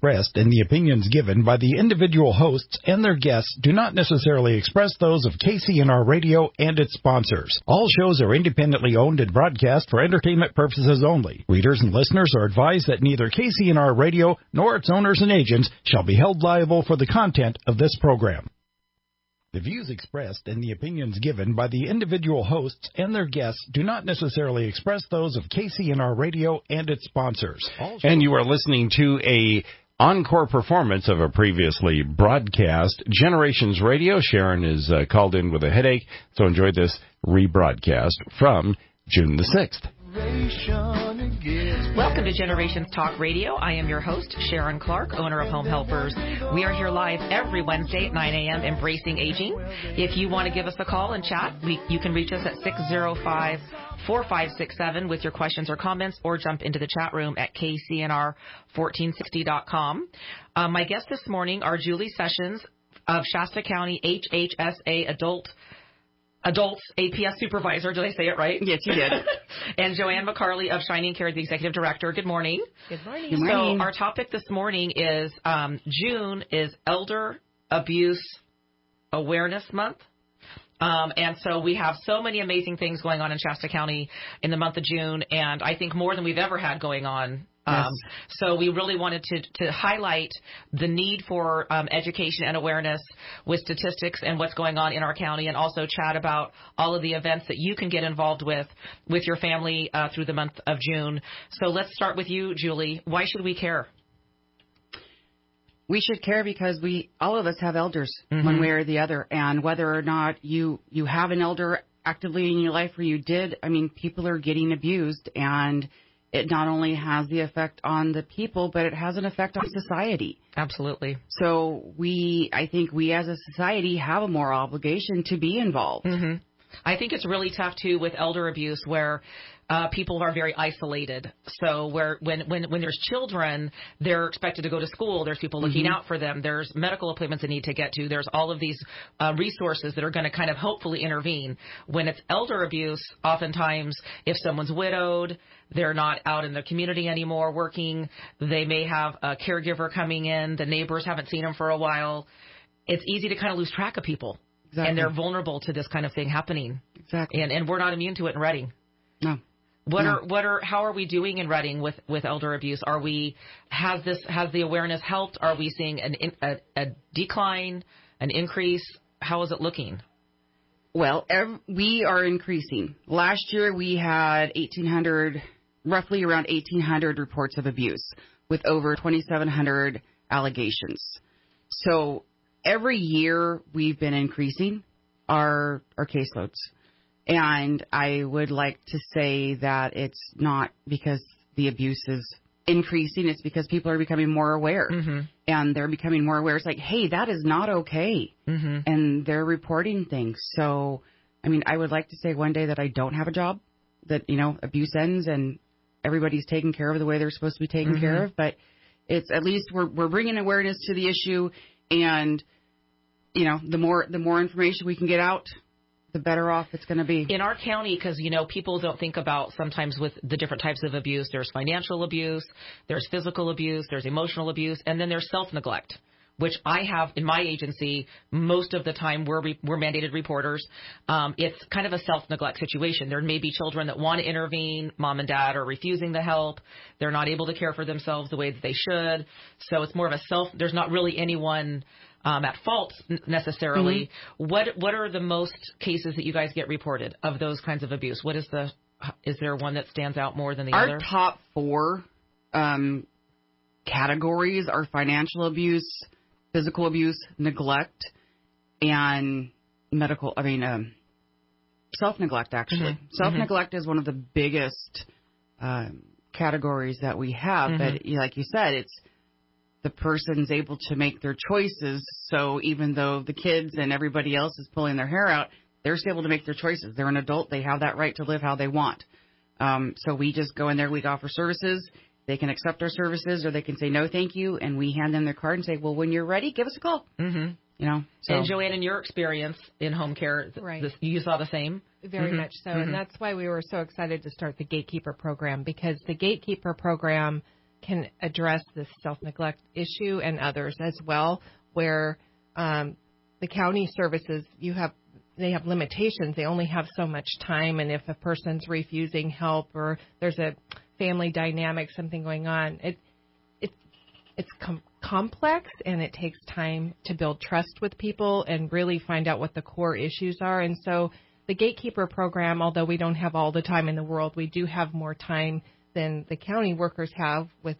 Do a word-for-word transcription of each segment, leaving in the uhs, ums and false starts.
expressed and the opinions given by the individual hosts and their guests do not necessarily express those of K C N R Radio and its sponsors. All shows are independently owned and broadcast for entertainment purposes only. Readers and listeners are advised that neither K C N R Radio nor its owners and agents shall be held liable for the content of this program. The views expressed and the opinions given by the individual hosts and their guests do not necessarily express those of K C N R Radio and its sponsors. And you are listening to a encore performance of a previously broadcast Generations Radio. Sharon is uh, called in with a headache, so enjoy this rebroadcast from June the sixth. Welcome to Generations Talk Radio. I am your host, Sharon Clark, owner of Home Helpers. We are here live every Wednesday at nine a.m. Embracing Aging. If you want to give us a call and chat, we, you can reach us at six oh five, four five six seven with your questions or comments, or jump into the chat room at k c n r fourteen sixty dot com. Uh, my guests this morning are Julie Sessions of Shasta County H H S A Adult Adults A P S Supervisor. Did I say it right? Yes, you did. And Joanne McCarley of Shining Care, the Executive Director. Good morning. Good morning. Good morning. So our topic this morning is um, June is Elder Abuse Awareness Month. Um, and so we have so many amazing things going on in Shasta County in the month of June, and I think more than we've ever had going on. Um, Yes. So we really wanted to, to highlight the need for um, education and awareness with statistics and what's going on in our county, and also chat about all of the events that you can get involved with with your family uh, through the month of June. So let's start with you, Julie. Why should we care? We should care because we, all of us have elders, Mm-hmm. one way or the other. And whether or not you, you have an elder actively in your life or you did, I mean, people are getting abused, and it not only has the effect on the people, but it has an effect on society. Absolutely. So we, I think we as a society have a moral obligation to be involved. Mm-hmm. I think it's really tough, too, with elder abuse where uh, people are very isolated. So where when, when, when there's children, they're expected to go to school. There's people looking Mm-hmm. out for them. There's medical appointments they need to get to. There's all of these uh, resources that are going to kind of hopefully intervene. When it's elder abuse, oftentimes if someone's widowed, they're not out in the community anymore working, they may have a caregiver coming in, the neighbors haven't seen them for a while. It's easy to kind of lose track of people. Exactly. And they're vulnerable to this kind of thing happening. Exactly. And and we're not immune to it in Redding. No. What No. are what are how are we doing in Redding with, with elder abuse? Are we has this has the awareness helped? Are we seeing an in, a, a decline, an increase? How is it looking? Well, ev- we are increasing. Last year we had eighteen hundred, roughly around eighteen hundred reports of abuse with over twenty-seven hundred allegations. So every year we've been increasing our our caseloads. And I would like to say that it's not because the abuse is increasing. It's because people are becoming more aware. Mm-hmm. And they're becoming more aware. It's like, hey, that is not okay. Mm-hmm. And they're reporting things. So, I mean, I would like to say one day that I don't have a job, that, you know, abuse ends and everybody's taken care of the way they're supposed to be taken Mm-hmm. care of. But it's at least we're we're bringing awareness to the issue. And, you know, the more the more information we can get out, the better off it's going to be. In our county, because, you know, people don't think about sometimes with the different types of abuse. There's financial abuse, there's physical abuse, there's emotional abuse, and then there's self-neglect, which I have in my agency. Most of the time we're, re- we're mandated reporters. Um, it's kind of a self-neglect situation. There may be children that want to intervene. Mom and dad are refusing the help. They're not able to care for themselves the way that they should. So it's more of a self, there's not really anyone Um, at fault necessarily. Mm-hmm. What what are the most cases that you guys get reported of those kinds of abuse? What is the is there one that stands out more than the Our other? Our top four um, categories are financial abuse, physical abuse, neglect, and medical. I mean, um, self-neglect. Actually, Mm-hmm. self-neglect mm-hmm. is one of the biggest um, categories that we have. Mm-hmm. But like you said, it's the person's able to make their choices. So even though the kids and everybody else is pulling their hair out, they're still able to make their choices. They're an adult. They have that right to live how they want. Um, so we just go in there. We offer services. They can accept our services or they can say no, thank you. And we hand them their card and say, well, when you're ready, give us a call. Mm-hmm. You know. So. And Joanne, in your experience in home care, right. this, you saw the same? Very mm-hmm. much so. Mm-hmm. And that's why we were so excited to start the Gatekeeper program, because the Gatekeeper program can address this self-neglect issue and others as well, where um, the county services, you have they have limitations. They only have so much time, and if a person's refusing help or there's a family dynamic, something going on, it it it's com- complex, and it takes time to build trust with people and really find out what the core issues are. And so the Gatekeeper program, although we don't have all the time in the world, we do have more time than the county workers have with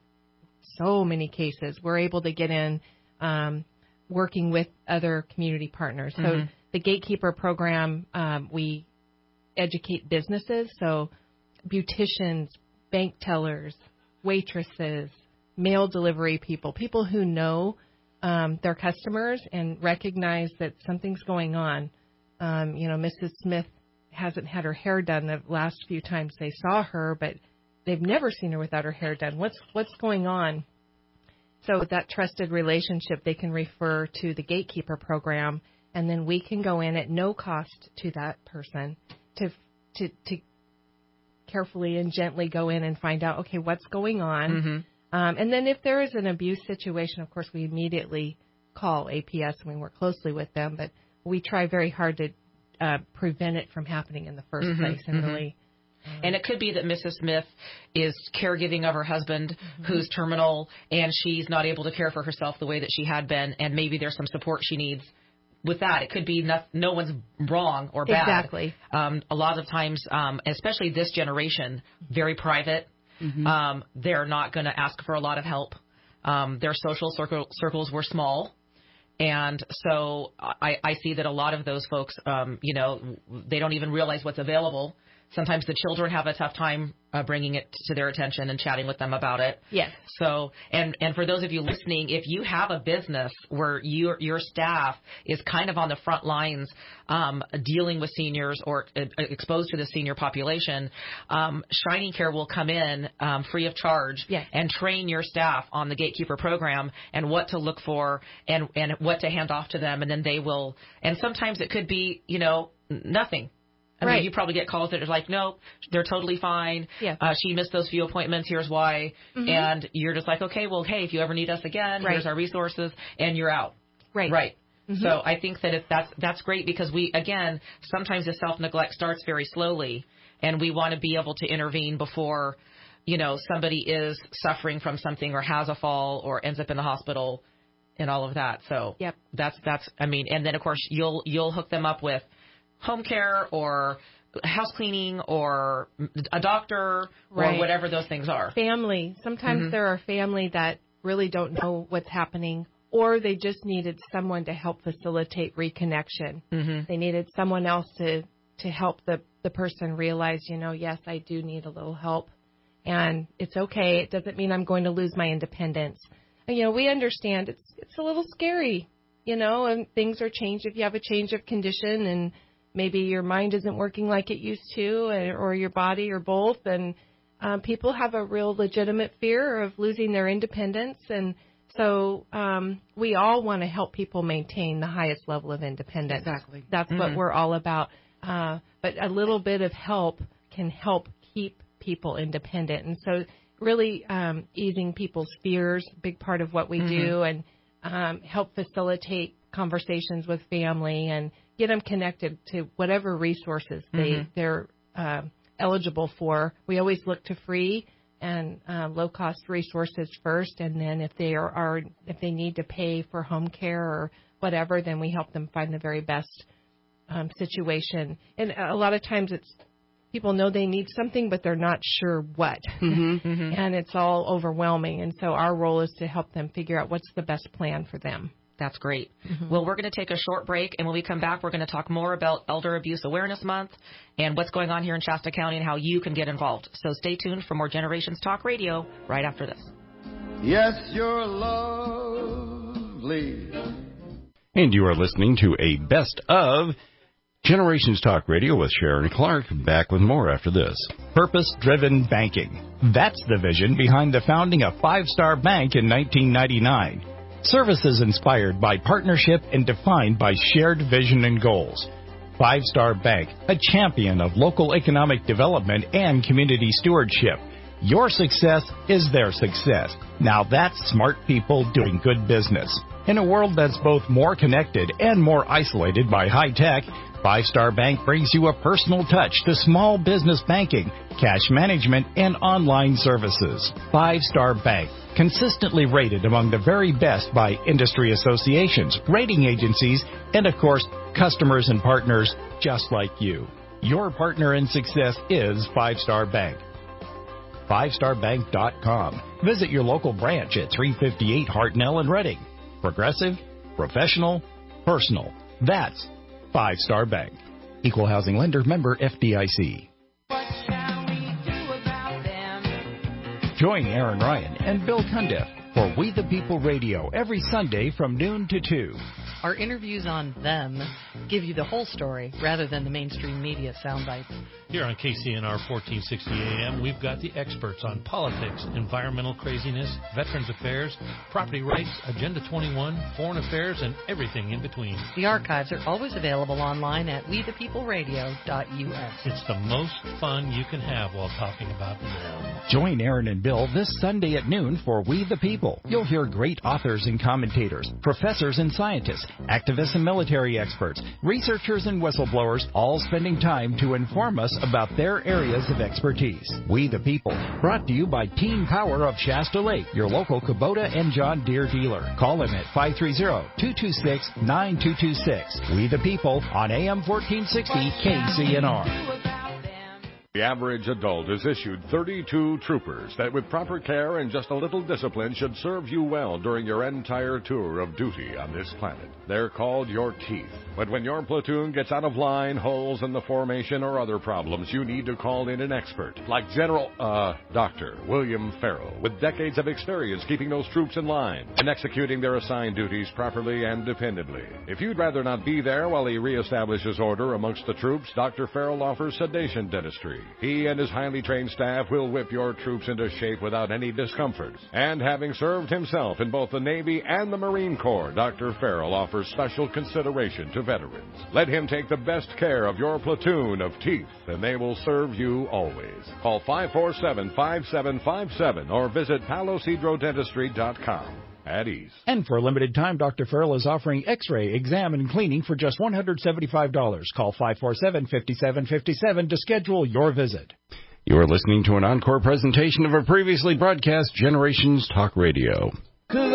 so many cases. We're able to get in um, working with other community partners. So mm-hmm. the Gatekeeper program, um, we educate businesses, so beauticians, bank tellers, waitresses, mail delivery people, people who know um, their customers and recognize that something's going on. Um, you know, Missus Smith hasn't had her hair done the last few times they saw her, but they've never seen her without her hair done. What's what's going on? So with that trusted relationship, they can refer to the Gatekeeper program, and then we can go in at no cost to that person to to to carefully and gently go in and find out, okay, what's going on. Mm-hmm. Um, and then if there is an abuse situation, of course, we immediately call A P S and we work closely with them, but we try very hard to uh, prevent it from happening in the first mm-hmm, place and mm-hmm. really. Um, and it could be that Missus Smith is caregiving of her husband mm-hmm. who's terminal, and she's not able to care for herself the way that she had been, and maybe there's some support she needs with that. It could be no, no one's wrong or bad. Exactly. Um, a lot of times, um, especially this generation, very private. Mm-hmm. Um, they're not going to ask for a lot of help. Um, their social circle, circles were small. And so I, I see that a lot of those folks, um, you know, they don't even realize what's available. Sometimes the children have a tough time uh, bringing it to their attention and chatting with them about it. Yes. So, and, and for those of you listening, if you have a business where your your staff is kind of on the front lines um, dealing with seniors or uh, exposed to the senior population, um, Shining Care will come in um, free of charge yes. and train your staff on the Gatekeeper program and what to look for and, and what to hand off to them. And then they will, and sometimes it could be, you know, nothing. I right. mean, you probably get calls that are like, no, they're totally fine. Yeah. Uh, she missed those few appointments. Here's why. Mm-hmm. And you're just like, okay, well, hey, if you ever need us again, right. here's our resources, and you're out. Right. Right. Mm-hmm. So I think that if that's that's great because we, again, sometimes the self-neglect starts very slowly, and we want to be able to intervene before, you know, somebody is suffering from something or has a fall or ends up in the hospital and all of that. So yep. that's, that's, I mean, and then, of course, you'll you'll hook them up with home care or house cleaning or a doctor right. or whatever those things are. Family. Sometimes mm-hmm. there are family that really don't know what's happening, or they just needed someone to help facilitate reconnection. Mm-hmm. They needed someone else to, to help the, the person realize, you know, yes, I do need a little help, and it's okay. It doesn't mean I'm going to lose my independence. And, you know, we understand it's it's a little scary, you know, and things are changed if you have a change of condition and maybe your mind isn't working like it used to, or your body, or both. And um, people have a real legitimate fear of losing their independence. And so um, we all want to help people maintain the highest level of independence. Exactly. That's mm-hmm. what we're all about. Uh, but a little bit of help can help keep people independent. And so really um, easing people's fears, big part of what we mm-hmm. do, and um, help facilitate conversations with family and get them connected to whatever resources they, mm-hmm. they're uh, eligible for. We always look to free and uh, low-cost resources first, and then if they are, are if they need to pay for home care or whatever, then we help them find the very best um, situation. And a lot of times it's people know they need something, but they're not sure what, mm-hmm, mm-hmm. and it's all overwhelming. And so our role is to help them figure out what's the best plan for them. That's great. Mm-hmm. Well, we're going to take a short break, and when we come back, we're going to talk more about Elder Abuse Awareness Month and what's going on here in Shasta County and how you can get involved. So stay tuned for more Generations Talk Radio right after this. Yes, you're lovely. And you are listening to a best of Generations Talk Radio with Sharon Clark. Back with more after this. Purpose-driven banking. That's the vision behind the founding of Five Star Bank in nineteen ninety-nine. Services inspired by partnership and defined by shared vision and goals. Five Star Bank, a champion of local economic development and community stewardship. Your success is their success. Now that's smart people doing good business. In a world that's both more connected and more isolated by high tech, Five Star Bank brings you a personal touch to small business banking, cash management, and online services. Five Star Bank, consistently rated among the very best by industry associations, rating agencies, and of course, customers and partners just like you. Your partner in success is Five Star Bank. five star bank dot com. Visit your local branch at three fifty-eight Hartnell in Reading. Progressive, professional, personal. That's Five Star Bank. Equal housing lender, member F D I C. What shall we do about them? Join Aaron Ryan and Bill Cundiff for We the People Radio every Sunday from noon to two. Our interviews on them give you the whole story rather than the mainstream media sound bites. Here on K C N R fourteen sixty A M, we've got the experts on politics, environmental craziness, veterans affairs, property rights, Agenda twenty-one, foreign affairs, and everything in between. The archives are always available online at we the people radio dot U S. It's the most fun you can have while talking about them. Join Aaron and Bill this Sunday at noon for We the People. You'll hear great authors and commentators, professors and scientists, activists and military experts, researchers and whistleblowers, all spending time to inform us about their areas of expertise. We the People, brought to you by Team Power of Shasta Lake, your local Kubota and John Deere dealer. Call them at five three zero, two two six, nine two two six. We the People on A M fourteen sixty K C N R. The average adult is issued thirty-two troopers that with proper care and just a little discipline should serve you well during your entire tour of duty on this planet. They're called your teeth. But when your platoon gets out of line, holes in the formation, or other problems, you need to call in an expert like General, uh, Doctor William Farrell, with decades of experience keeping those troops in line and executing their assigned duties properly and dependably. If you'd rather not be there while he reestablishes order amongst the troops, Doctor Farrell offers sedation dentistry. He and his highly trained staff will whip your troops into shape without any discomfort. And having served himself in both the Navy and the Marine Corps, Doctor Farrell offers special consideration to veterans. Let him take the best care of your platoon of teeth, and they will serve you always. Call five four seven, five seven five seven or visit palo cedro dentistry dot com. At ease. And for a limited time, Doctor Farrell is offering X-ray, exam, and cleaning for just one hundred seventy-five dollars. Call five four seven, five seven five seven to schedule your visit. You are listening to an encore presentation of a previously broadcast Generations Talk Radio. 'Cause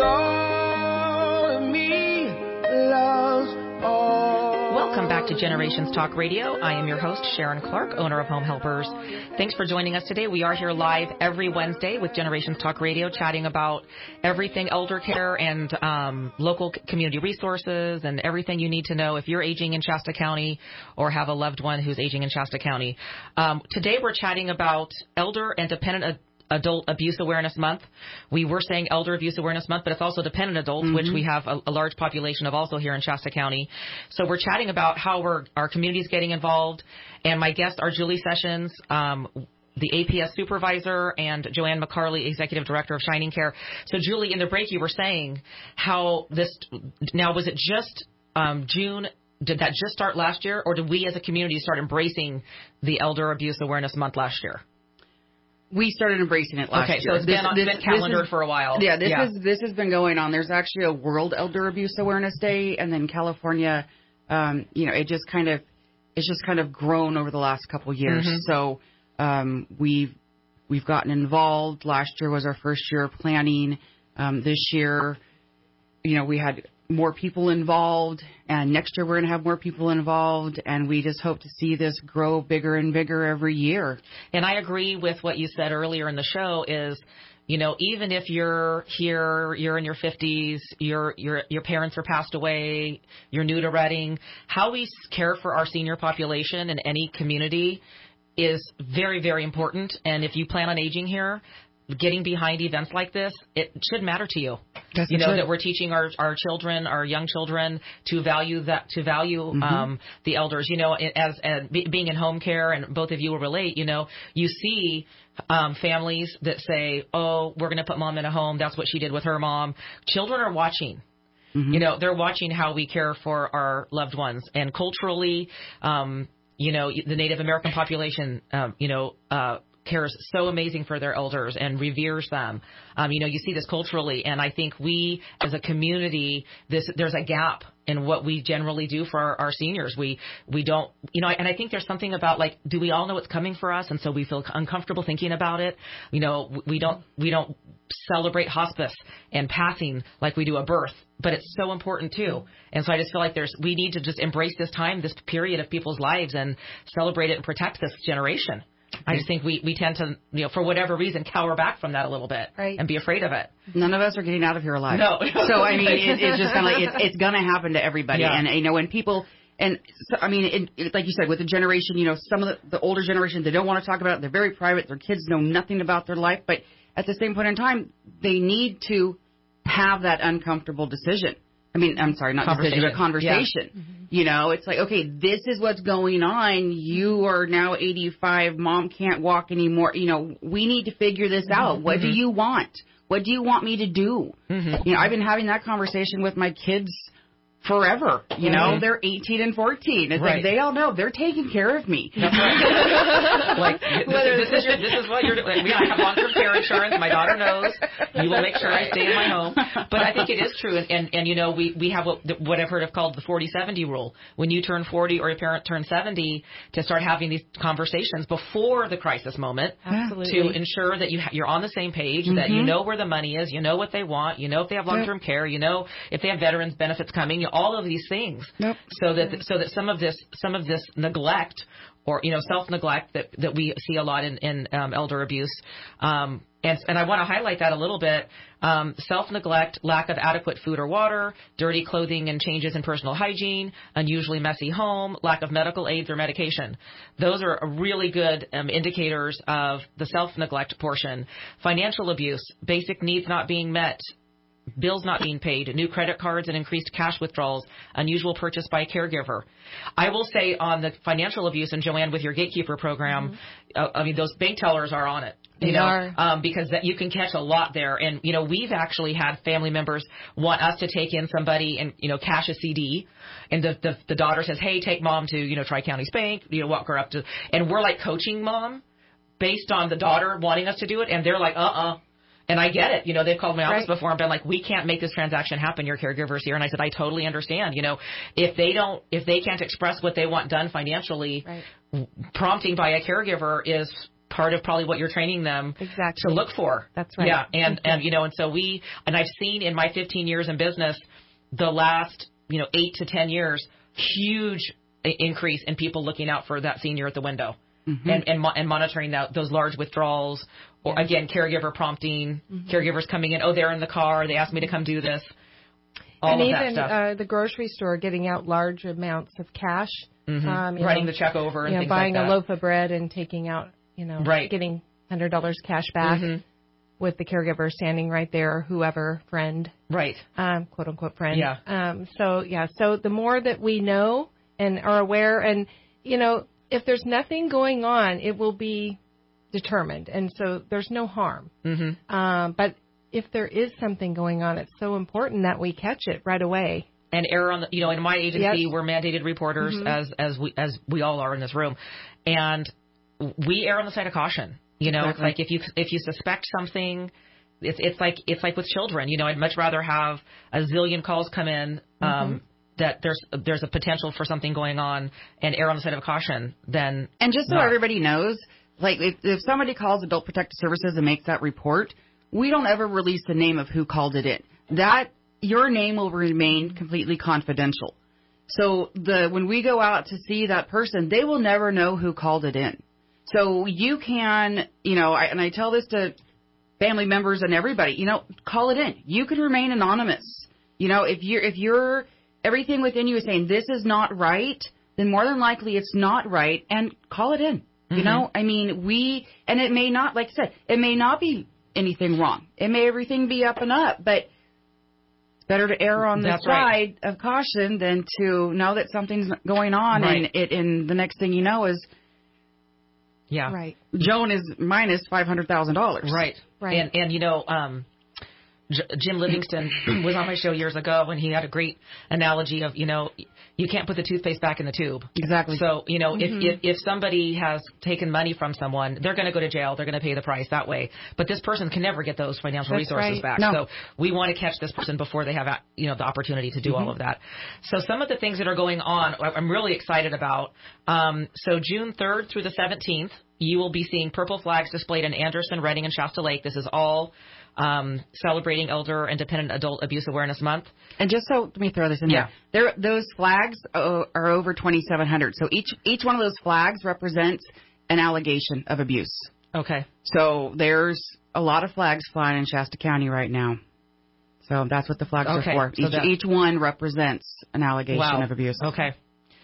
all of me loves all. Welcome back to Generations Talk Radio. I am your host, Sharon Clark, owner of Home Helpers. Thanks for joining us today. We are here live every Wednesday with Generations Talk Radio, chatting about everything elder care and um, local community resources and everything you need to know if you're aging in Shasta County or have a loved one who's aging in Shasta County. Um, today we're chatting about elder and dependent ad- Adult Abuse Awareness Month. We were saying Elder Abuse Awareness Month, but it's also dependent adults, mm-hmm. which we have a, a large population of also here in Shasta County. So we're chatting about how we're, our community is getting involved. And my guests are Julie Sessions, um, the A P S supervisor, and Joanne McCarley, executive director of Shining Care. So Julie, in the break, you were saying how this, now was it just um, June? Did that just start last year, or did we as a community start embracing the Elder Abuse Awareness Month last year? We started embracing it last okay, year. Okay, so it's this, been, on, this, been calendared is, for a while. Yeah, this yeah. is this has been going on. There's actually a World Elder Abuse Awareness Day, and then California, um, you know, it just kind of it's just kind of grown over the last couple of years. Mm-hmm. So um, we've we've gotten involved. Last year was our first year of planning. Um, this year, you know, we had more people involved, and next year we're going to have more people involved, and we just hope to see this grow bigger and bigger every year. And I agree with what you said earlier in the show is, you know, even if you're here, you're in your fifties, your your your parents are passed away, you're new to Reading, how we care for our senior population in any community is very, very important. And if you plan on aging here, getting behind events like this, it should matter to you. Yes, you know, should. that we're teaching our, our children, our young children to value that, to value, mm-hmm. um, the elders, you know, as, as being in home care, and both of you will relate, you know, you see, um, families that say, oh, we're going to put mom in a home. That's what she did with her mom. Children are watching. Mm-hmm. You know, they're watching how we care for our loved ones. And culturally, um, you know, the Native American population, um, you know, uh, cares so amazing for their elders and reveres them. Um, you know, you see this culturally, and I think we as a community, this there's a gap in what we generally do for our, our seniors. We we don't, you know, and I think there's something about like, do we all know what's coming for us, and so we feel uncomfortable thinking about it. You know, we don't we don't celebrate hospice and passing like we do a birth, but it's so important too. And so I just feel like there's we need to just embrace this time, this period of people's lives, and celebrate it and protect this generation. I just think we, we tend to, you know, for whatever reason, cower back from that a little bit right. and be afraid of it. None of us are getting out of here alive. No. So, I mean, it, it's just kind of like, it's, it's going to happen to everybody. Yeah. And, you know, when people, and so, I mean, it, it, like you said, with the generation, you know, some of the, the older generation, they don't want to talk about it. They're very private. Their kids know nothing about their life. But at the same point in time, they need to have that uncomfortable decision. I mean, I'm sorry, not decision, but conversation. Yeah. Mm-hmm. You know, it's like, okay, this is what's going on. You are now eighty-five. Mom can't walk anymore. You know, we need to figure this mm-hmm. out. What mm-hmm. do you want? What do you want me to do? Mm-hmm. You know, I've been having that conversation with my kids forever. You mm-hmm. know, they're eighteen and fourteen. It's right. like they all know they're taking care of me. That's right. Like, this, this, is your, this is what you're doing. I have long-term care insurance. My daughter knows. You will make sure I stay in my home. But I think it is true. And, and, and you know, we, we have what, what I've heard of called the forty seventy rule. When you turn forty or your parent turns seventy, to start having these conversations before the crisis moment. Absolutely. To ensure that you ha- you're on the same page, mm-hmm. that you know where the money is, you know what they want, you know if they have long-term yep. care, you know if they have veterans benefits coming, you all of these things, yep. so that so that some of this some of this neglect or you know self neglect that, that we see a lot in, in um, elder abuse, um, and and I want to highlight that a little bit. Um, self neglect, lack of adequate food or water, dirty clothing and changes in personal hygiene, unusually messy home, lack of medical aids or medication. Those are really good um, indicators of the self neglect portion. Financial abuse, basic needs not being met. Bills not being paid, new credit cards and increased cash withdrawals, unusual purchase by a caregiver. I will say on the financial abuse, and Joanne, with your Gatekeeper program, mm-hmm. uh, I mean, those bank tellers are on it. You they know, are. Um, because that you can catch a lot there. And, you know, we've actually had family members want us to take in somebody and, you know, cash a C D. And the, the, the daughter says, hey, take mom to, you know, Tri-Counties Bank, you know, walk her up to, and we're like coaching mom based on the daughter wanting us to do it. And they're like, uh-uh. And I get it. You know, they've called my office right. before and been like, we can't make this transaction happen. Your caregiver's here. And I said, I totally understand. You know, if they don't, if they can't express what they want done financially, right. prompting by a caregiver is part of probably what you're training them exactly. to look for. That's right. Yeah. And, and, you know, and so we, and I've seen in my fifteen years in business, the last, you know, eight to ten years, huge increase in people looking out for that senior at the window. Mm-hmm. And, and and monitoring that, those large withdrawals, or yeah. again, caregiver prompting, mm-hmm. caregivers coming in. Oh, they're in the car. They asked me to come do this. All and of even that stuff. Uh, the grocery store getting out large amounts of cash, mm-hmm. um, writing know, the check over, and you know, things buying like that. a loaf of bread and taking out, you know, right. getting one hundred dollars cash back mm-hmm. with the caregiver standing right there, whoever friend, right, um, quote unquote friend. Yeah. Um, so yeah, so the more that we know and are aware, and you know. If there's nothing going on, it will be determined, and so there's no harm. Mm-hmm. Um, but if there is something going on, it's so important that we catch it right away. And err on the, you know, in my agency, yes. we're mandated reporters, mm-hmm. as as we as we all are in this room, and we err on the side of caution. You know, exactly. it's like if you if you suspect something, it's it's like it's like with children. You know, I'd much rather have a zillion calls come in. Um, mm-hmm. that there's there's a potential for something going on and err on the side of caution, then and just so not. everybody knows, like if, if somebody calls Adult Protective Services and makes that report, we don't ever release the name of who called it in. That your name will remain completely confidential. So the when we go out to see that person, they will never know who called it in. So you can, you know, I, and I tell this to family members and everybody, you know, call it in. You can remain anonymous. You know, if you're if you're everything within you is saying this is not right, then more than likely it's not right, and call it in. Mm-hmm. You know, I mean, we, and it may not, like I said, it may not be anything wrong. It may everything be up and up, but it's better to err on the That's side right. of caution than to know that something's going on, right. and it, and the next thing you know is, yeah, right. Joan is minus five hundred thousand dollars. Right, right, and and you know, um. J- Jim Livingston was on my show years ago, and he had a great analogy of, you know, you can't put the toothpaste back in the tube. Exactly. So, you know, Mm-hmm. if, if if somebody has taken money from someone, they're going to go to jail. They're going to pay the price that way. But this person can never get those financial That's resources right. back. No. So we want to catch this person before they have, you know, the opportunity to do Mm-hmm. all of that. So some of the things that are going on, I'm really excited about. Um, so June third through the seventeenth, you will be seeing purple flags displayed in Anderson, Redding, and Shasta Lake. This is all um, celebrating Elder and Dependent Adult Abuse Awareness Month. And just so, let me throw this in Yeah. there. There, those flags are, are over twenty-seven hundred. So each each one of those flags represents an allegation of abuse. Okay. So there's a lot of flags flying in Shasta County right now. So that's what the flags Okay, are for. so Each, that- each one represents an allegation Wow. of abuse. Okay.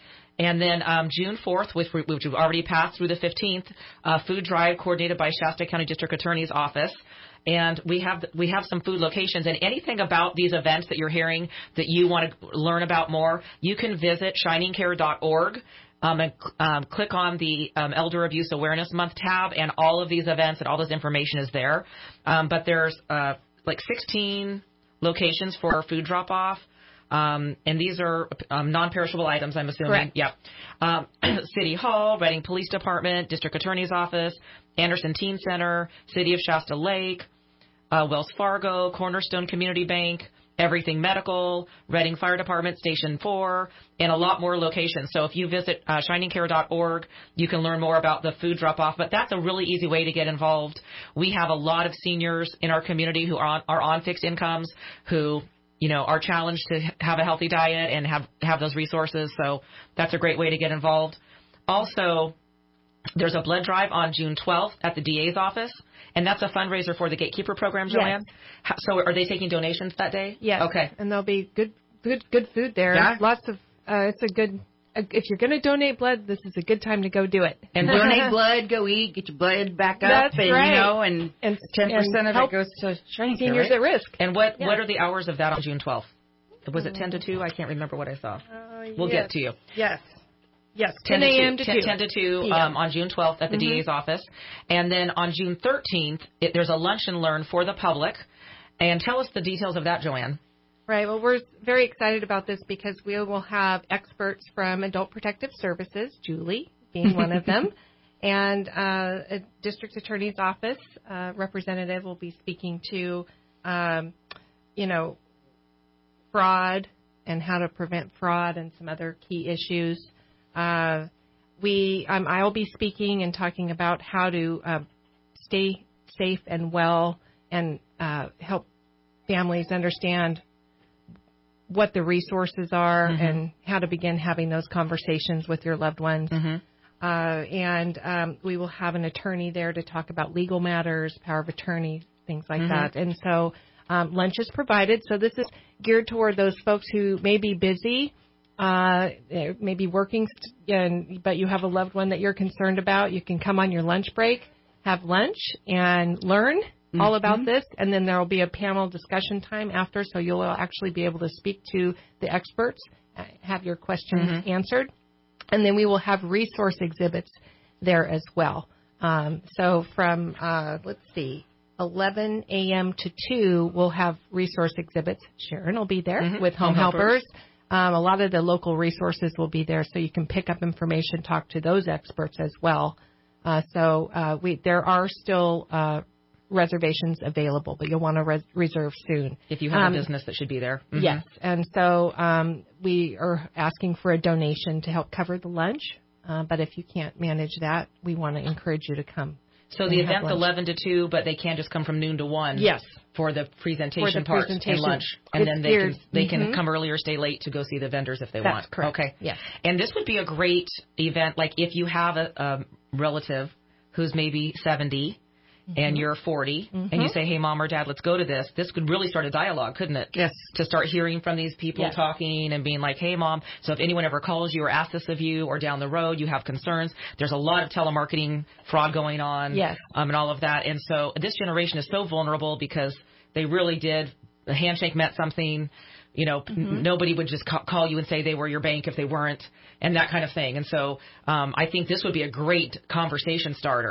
And then um, June fourth, which, we, which we've already passed through the fifteenth, uh, food drive coordinated by Shasta County District Attorney's Office. And we have we have some food locations. And anything about these events that you're hearing that you want to learn about more, you can visit shining care dot org. Um, and um, click on the um, Elder Abuse Awareness Month tab, and all of these events and all this information is there. Um, but there's uh, like sixteen locations for food drop-off. Um, and these are um, non-perishable items, I'm assuming. Correct. Yep. Um, City Hall, Redding Police Department, District Attorney's Office, Anderson Teen Center, City of Shasta Lake, uh, Wells Fargo, Cornerstone Community Bank, Everything Medical, Redding Fire Department, Station four, and a lot more locations. So if you visit uh, shining care dot org, you can learn more about the food drop-off. But that's a really easy way to get involved. We have a lot of seniors in our community who are on, are on fixed incomes, who you know, are challenged to have a healthy diet and have, have those resources. So that's a great way to get involved. Also, there's a blood drive on June twelfth at the D A's office, and that's a fundraiser for the Gatekeeper program, Joanne. Yes. So are they taking donations that day? Yes. Okay. And there'll be good, good, good food there. Yeah. Lots of, uh, it's a good, uh, if you're going to donate blood, this is a good time to go do it. And donate blood, go eat, get your blood back up. That's and, right. You know, and, And ten percent of help it goes to Shining Care, seniors right? at risk. And what, Yeah. what are the hours of that on June twelfth? Was it ten to two? I can't remember what I saw. Uh, We'll yes. get to you. Yes. Yes. ten a.m. to two. ten to two p m. um, on June twelfth at the Mm-hmm. D A's office. And then on June thirteenth, it, there's a lunch and learn for the public. And tell us the details of that, Joanne. Right. Well, we're very excited about this because we will have experts from Adult Protective Services, Julie being one of them, and uh, a district attorney's office uh, representative will be speaking to, um, you know, fraud and how to prevent fraud and some other key issues. Uh, we, um, I'll be speaking and talking about how to uh, stay safe and well and uh, help families understand what the resources are Mm-hmm. and how to begin having those conversations with your loved ones. Mm-hmm. Uh, and um, we will have an attorney there to talk about legal matters, power of attorney, things like Mm-hmm. that. And so um, lunch is provided. So this is geared toward those folks who may be busy, uh, maybe working, st- and, but you have a loved one that you're concerned about. You can come on your lunch break, have lunch, and learn Mm-hmm. all about this. And then there will be a panel discussion time after, so you'll actually be able to speak to the experts, uh, have your questions Mm-hmm. answered. And then we will have resource exhibits there as well. Um, so from, uh, let's see, eleven a.m. to two, we'll have resource exhibits. Sharon will be there Mhm. with home, Home helpers. helpers. Um, a lot of the local resources will be there, so you can pick up information, talk to those experts as well. Uh, so uh, we there are still uh, reservations available, but you'll want to res- reserve soon. If you have Um, a business that should be there. Mhm. Yes, and so um, we are asking for a donation to help cover the lunch. Uh, but if you can't manage that, we want to encourage you to come. So the and have event's lunch. eleven to two, but they can just come from noon to one. Yes. For the presentation For the part presentation. and lunch, and It's then they geared- can they mhm. can come early or stay late to go see the vendors if they That's want. correct. Okay. Yes. And this would be a great event. Like if you have a, a relative who's maybe seventy and you're forty, and you Mhm. say, "Hey, mom or dad, let's go to this." This could really start a dialogue, couldn't it? Yes. To start hearing from these people Yes. talking and being like, "Hey, mom." So if anyone ever calls you or asks this of you, or down the road you have concerns, there's a lot of telemarketing fraud going on. Yes. Um, and all of that. And so this generation is so vulnerable because they really did. The handshake meant something. You know, Mm-hmm. n- nobody would just ca- call you and say they were your bank if they weren't, and that kind of thing. And so um, I think this would be a great conversation starter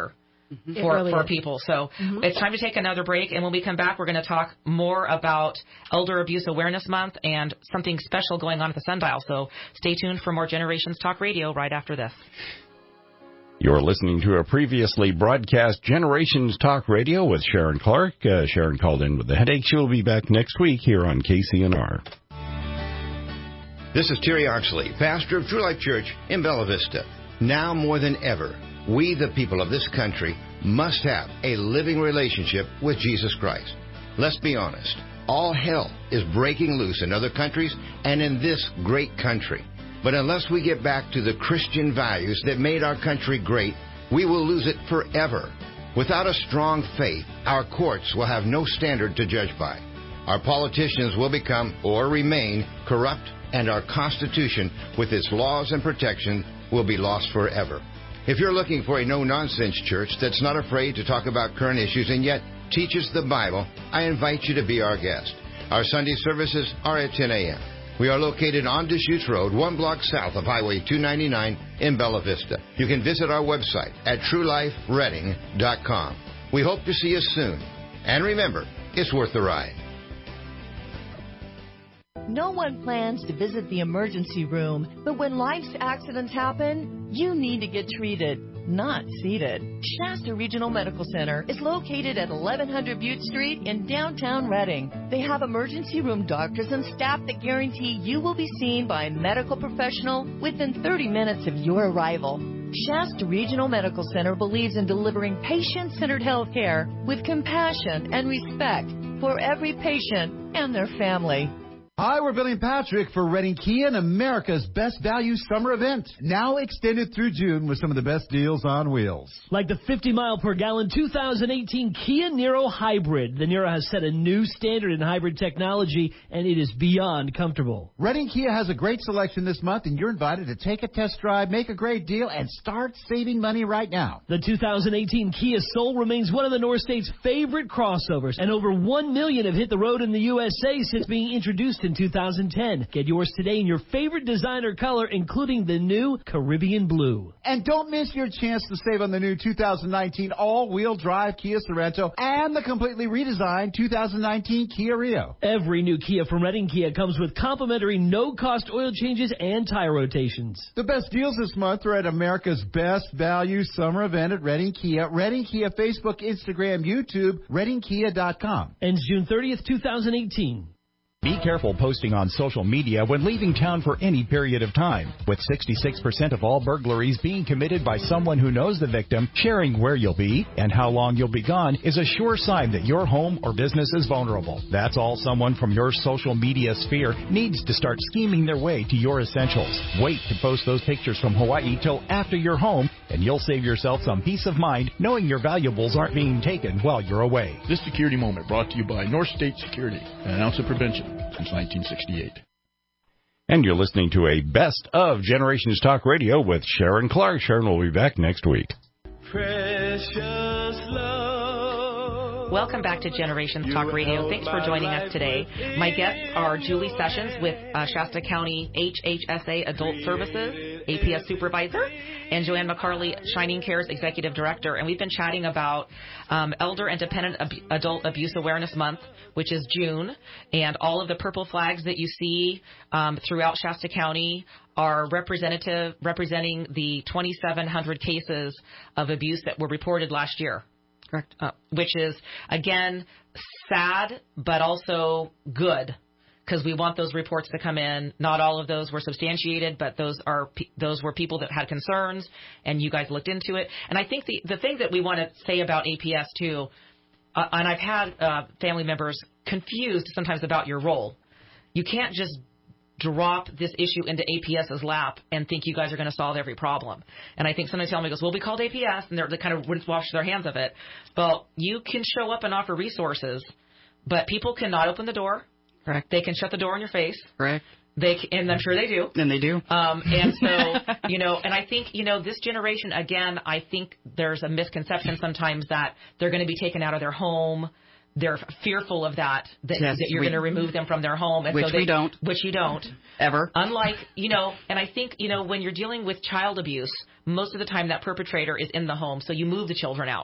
mm-hmm. for, really for people. So mm-hmm. it's time to take another break. And when we come back, we're going to talk more about Elder Abuse Awareness Month and something special going on at the Sundial. So stay tuned for more Generations Talk Radio right after this. You're listening to a previously broadcast Generations Talk Radio with Sharon Clark. Uh, Sharon called in with a headache. She'll be back next week here on K C N R. This is Terry Oxley, pastor of True Life Church in Bella Vista. Now more than ever, we, the people of this country, must have a living relationship with Jesus Christ. Let's be honest. All hell is breaking loose in other countries and in this great country. But unless we get back to the Christian values that made our country great, we will lose it forever. Without a strong faith, our courts will have no standard to judge by. Our politicians will become or remain corrupt, and our Constitution, with its laws and protection, will be lost forever. If you're looking for a no-nonsense church that's not afraid to talk about current issues and yet teaches the Bible, I invite you to be our guest. Our Sunday services are at ten a.m. We are located on Deschutes Road, one block south of Highway two ninety-nine in Bella Vista. You can visit our website at true life reading dot com. We hope to see you soon. And remember, it's worth the ride. No one plans to visit the emergency room, but when life's accidents happen, you need to get treated, not seated. Shasta Regional Medical Center is located at eleven hundred Butte Street in downtown Reading. They have emergency room doctors and staff that guarantee you will be seen by a medical professional within thirty minutes of your arrival. Shasta Regional Medical Center believes in delivering patient-centered health care with compassion and respect for every patient and their family. Hi, we're Billy and Patrick for Reading Kia and America's Best Value Summer Event. Now extended through June with some of the best deals on wheels. Like the fifty mile per gallon two thousand eighteen Kia Niro Hybrid. The Niro has set a new standard in hybrid technology, and it is beyond comfortable. Reading Kia has a great selection this month, and you're invited to take a test drive, make a great deal, and start saving money right now. The two thousand eighteen Kia Soul remains one of the North State's favorite crossovers, and over one million have hit the road in the U S A since being introduced in two thousand ten. Get yours today in your favorite designer color, including the new Caribbean Blue. And don't miss your chance to save on the new two thousand nineteen all-wheel drive Kia Sorento and the completely redesigned two thousand nineteen Kia Rio. Every new Kia from Reading Kia comes with complimentary no-cost oil changes and tire rotations. The best deals this month are at America's Best Value Summer Event at Reading Kia. Reading Kia Facebook, Instagram, YouTube, reading kia dot com. Ends June thirtieth, two thousand eighteen. Be careful posting on social media when leaving town for any period of time. With sixty-six percent of all burglaries being committed by someone who knows the victim, sharing where you'll be and how long you'll be gone is a sure sign that your home or business is vulnerable. That's all someone from your social media sphere needs to start scheming their way to your essentials. Wait to post those pictures from Hawaii till after you're home, and you'll save yourself some peace of mind knowing your valuables aren't being taken while you're away. This security moment brought to you by North State Security, an ounce of prevention since nineteen sixty-eight. And you're listening to a Best of Generations Talk Radio with Sharon Clark. Sharon will be back next week. Precious love. Welcome back to Generations Talk Radio. Thanks for joining us today. My guests are Julie Sessions with uh, Shasta County H H S A Adult Services, A P S Supervisor, and Joanne McCarley, Shining Cares Executive Director. And we've been chatting about um, Elder and Dependent Ab- Adult Abuse Awareness Month, which is June, and all of the purple flags that you see um, throughout Shasta County are representative representing the twenty-seven hundred cases of abuse that were reported last year. Correct. Uh, which is, again, sad, but also good, because we want those reports to come in. Not all of those were substantiated, but those are those were people that had concerns, and you guys looked into it. And I think the, the thing that we want to say about A P S, too, uh, and I've had uh, family members confused sometimes about your role. You can't just drop this issue into A P S's lap and think you guys are going to solve every problem. And I think sometimes family goes, well, we called A P S, and they're, they kind of wouldn't wash their hands of it. Well, you can show up and offer resources, but people cannot open the door. Correct. They can shut the door in your face. Correct. They and I'm sure they do. And they do. Um, and so, you know, and I think, you know, this generation, again, I think there's a misconception sometimes that they're going to be taken out of their home. They're fearful of that, that, yes, that you're we, going to remove them from their home. And which so they, we don't. Which you don't. Ever. Unlike, you know, and I think, you know, when you're dealing with child abuse, most of the time that perpetrator is in the home, so you move the children out.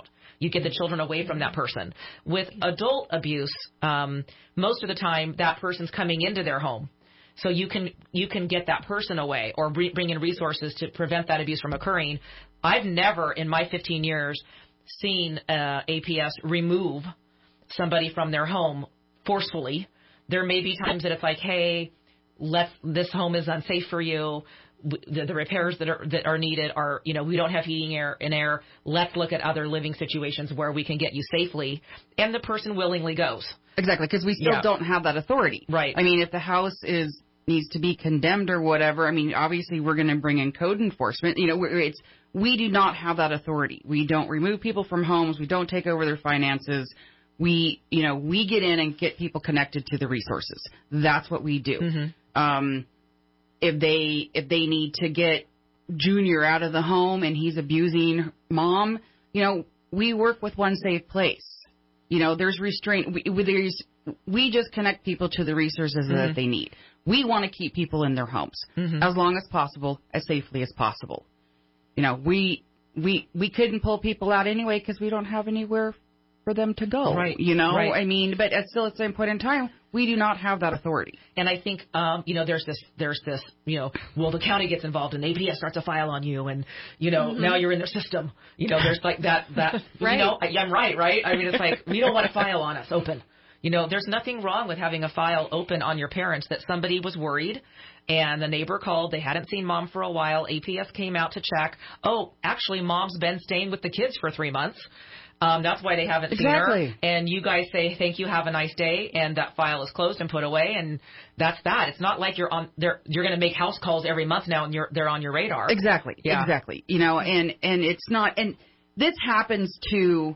You get the children away from that person. With adult abuse, um, most of the time that person's coming into their home. So you can you can get that person away or re- bring in resources to prevent that abuse from occurring. I've never in my fifteen years seen uh, A P S remove somebody from their home forcefully. There may be times that it's like, hey, let's, this home is unsafe for you. The, the repairs that are that are needed are, you know, we don't have heating air and air. Let's look at other living situations where we can get you safely. And the person willingly goes. Exactly, because we still Yeah. don't have that authority. Right. I mean, if the house is needs to be condemned or whatever, I mean, obviously we're going to bring in code enforcement. You know, we're, it's we do not have that authority. We don't remove people from homes. We don't take over their finances. We, you know, we get in and get people connected to the resources. That's what we do. Mm-hmm. Um, if they if they need to get Junior out of the home and he's abusing Mom, you know, we work with One Safe Place. You know, there's restraint. We, there's, we just connect people to the resources Mm-hmm. that they need. We want to keep people in their homes Mm-hmm. as long as possible, as safely as possible. You know, we we we couldn't pull people out anyway because we don't have anywhere for them to go. Right. You know, Right. I mean, but at still at the same point in time, we do not have that authority. And I think, um, you know, there's this, there's this, you know, well, the county gets involved and A P S starts a file on you, and you know, Mm-hmm. now you're in their system. You know, there's like that, that, Right. you know, I, I'm right, right? I mean, it's like we don't want a file on us open. You know, there's nothing wrong with having a file open on your parents that somebody was worried. And the neighbor called. They hadn't seen Mom for a while. A P S came out to check. Oh, actually, Mom's been staying with the kids for three months. Um, that's why they haven't Exactly. seen her. And you guys say, thank you, have a nice day, and that file is closed and put away, and that's that. It's not like you're on there. You're going to make house calls every month now, and you're they're on your radar. Exactly. Yeah. Exactly. You know, and and it's not, and this happens to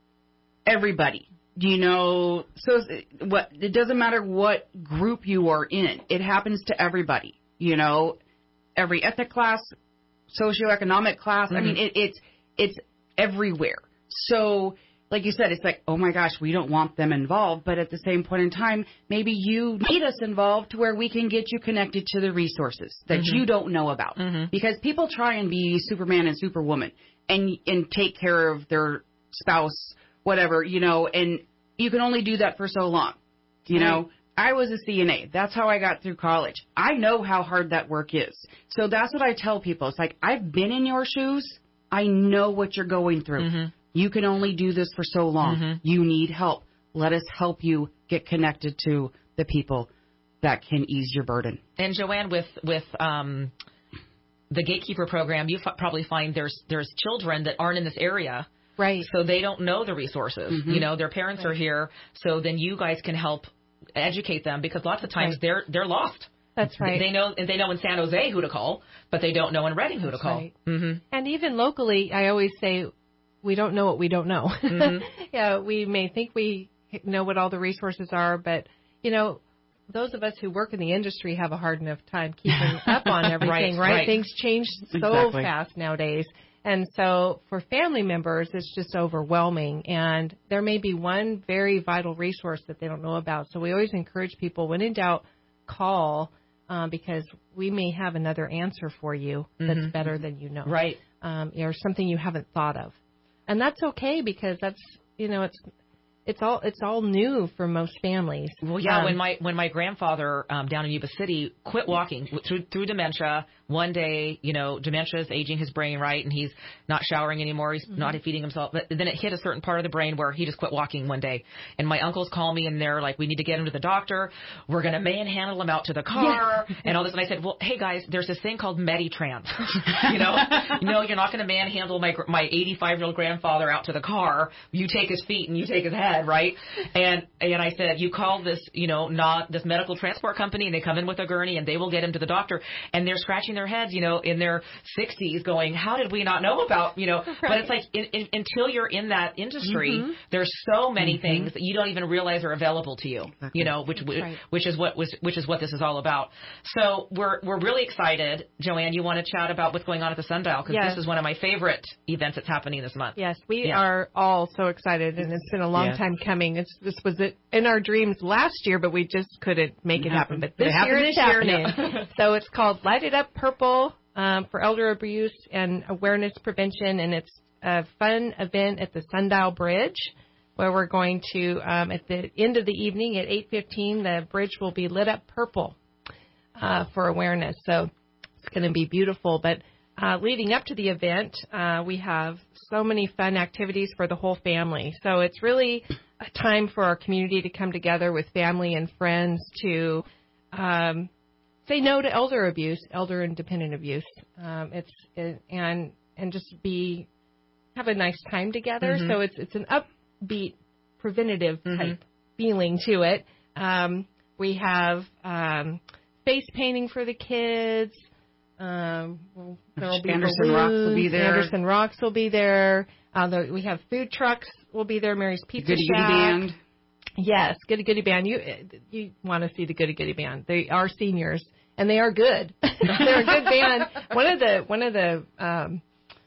everybody. You know, so what? It doesn't matter what group you are in. It happens to everybody. You know, every ethnic class, socioeconomic class. Mm-hmm. I mean, it, it's it's everywhere. So, like you said, it's like, oh my gosh, we don't want them involved. But at the same point in time, maybe you need us involved to where we can get you connected to the resources that Mm-hmm. you don't know about. Mhm. Because people try and be Superman and Superwoman and and take care of their spouse, whatever, you know, and you can only do that for so long. You Right. know, I was a C N A. That's how I got through college. I know how hard that work is. So that's what I tell people. It's like, I've been in your shoes. I know what you're going through. Mhm. You can only do this for so long. Mhm. You need help. Let us help you get connected to the people that can ease your burden. And Joanne, with with um, the Gatekeeper program, you f- probably find there's there's children that aren't in this area. Right. So they don't know the resources. Mhm. You know, their parents are here. So then you guys can help educate them, because lots of times Right. they're they're lost. That's right. They know they know in San Jose who to call, but they don't know in Redding who to That's call. right. Mm-hmm. And even locally, I always say, we don't know what we don't know. Mhm. Yeah, we may think we know what all the resources are, but, you know, those of us who work in the industry have a hard enough time keeping up on everything, Right, right? right. Things change so Exactly. fast nowadays. And so for family members, it's just overwhelming. And there may be one very vital resource that they don't know about. So we always encourage people, when in doubt, call, um, because we may have another answer for you that's Mhm. better than you know. Right. Um, or something you haven't thought of. And that's okay, because that's, you know, it's it's all it's all new for most families. Well, yeah. Um, when my when my grandfather um, down in Yuba City quit walking through through dementia, one day, you know, dementia is aging his brain, right, and he's not showering anymore. He's Mm-hmm. not feeding himself. But then it hit a certain part of the brain where he just quit walking one day. And my uncles call me, and they're like, "We need to get him to the doctor. We're gonna manhandle him out to the car," and all this. And I said, "Well, hey guys, there's this thing called Meditrans. you know, no, you're not gonna manhandle my gr- my eighty-five year old grandfather out to the car. You take his feet and you take his head, right?" And and I said, "You call this, you know, not this medical transport company, and they come in with a gurney, and they will get him to the doctor." And they're scratching their heads, you know, in their sixties, going, "How did we not know about, you know?" But it's like in, in, until you're in that industry, Mhm. there's so many Mhm. things that you don't even realize are available to you. Exactly. You know, which That's right. which is what was which is what this is all about. So we're we're really excited, Joanne. You want to chat about what's going on at the Sundial, because Yes. this is one of my favorite events that's happening this month. Yes, we Yeah. are all so excited, and it's been a long Yes. time coming. It's, this was it in our dreams last year, but we just couldn't make it happen. But But it this happened year it's this year. happening. So it's called Light It Up Purple um, for Elder Abuse and Awareness Prevention, and it's a fun event at the Sundial Bridge, where we're going to, um, at the end of the evening at eight fifteen, the bridge will be lit up purple uh, for awareness. So it's going to be beautiful. But uh, leading up to the event, uh, we have so many fun activities for the whole family. So it's really a time for our community to come together with family and friends to um, say no to elder abuse, elder and dependent abuse. Um, it's it, and and just be have a nice time together. Mm-hmm. So it's it's an upbeat, preventative type mm-hmm. feeling to it. Um, we have um, face painting for the kids. Um, well, there'll be Anderson Rocks will be there. Anderson Rocks will be there. Uh, the, we have food trucks will be there. Mary's Pizza Goody Shack. Goody Band. Yes, Goody Goody Band. You you want to see the Goody Goody Band? They are seniors and they are good. They're a good band. One of the one of the um,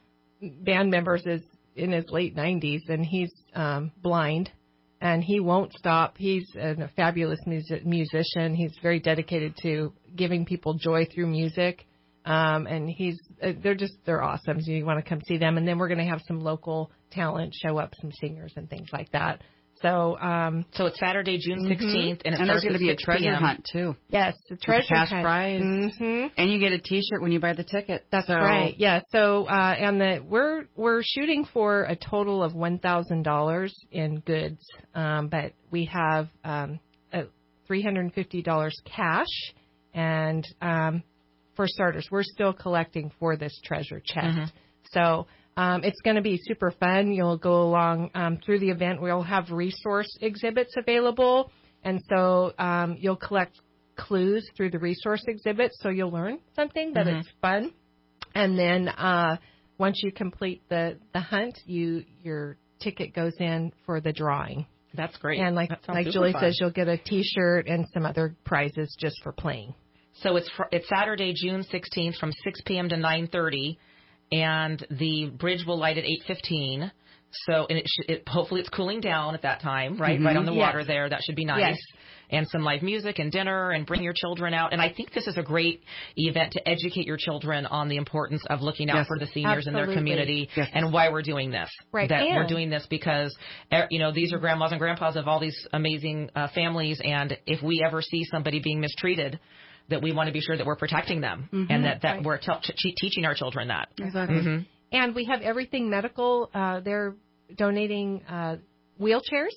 band members is in his late nineties and he's um, blind. And he won't stop. He's a fabulous music, musician. He's very dedicated to giving people joy through music. Um, and he's, uh, they're just, they're awesome. So you want to come see them. And then we're going to have some local talent show up, some singers and things like that. So, um, so it's Saturday, June sixteenth, mm-hmm. and, it and there's going to be a treasure p m hunt too. Yes, the treasure With cash hunt. prize, mm-hmm. and you get a T-shirt when you buy the ticket. That's so. right. Yeah. So, uh, and the we're we're shooting for a total of one thousand dollars in goods, um, but we have um, three hundred and fifty dollars cash, and um, for starters, we're still collecting for this treasure chest. Mm-hmm. So. Um, it's going to be super fun. You'll go along um, through the event. We'll have resource exhibits available. And so um, you'll collect clues through the resource exhibits. So you'll learn something, that mm-hmm. it's fun. And then uh, once you complete the, the hunt, you your ticket goes in for the drawing. That's great. And like, like Julie fun. says, you'll get a T-shirt and some other prizes just for playing. So it's fr- it's Saturday, June sixteenth from six p.m. to nine thirty. And the bridge will light at eight fifteen. So, and it, should, it hopefully it's cooling down at that time, right? Mm-hmm. Right on the yes. water there. That should be nice. Yes. And some live music and dinner and bring your children out. And I think this is a great event to educate your children on the importance of looking out yes. for the seniors Absolutely. in their community yes. and why we're doing this. Right. That and we're doing this because, you know, these are grandmas and grandpas of all these amazing uh, families. And if we ever see somebody being mistreated, that we want to be sure that we're protecting them mm-hmm. and that, that right. we're t- t- teaching our children that. Exactly. Mm-hmm. And we have everything medical. Uh, they're donating uh, wheelchairs.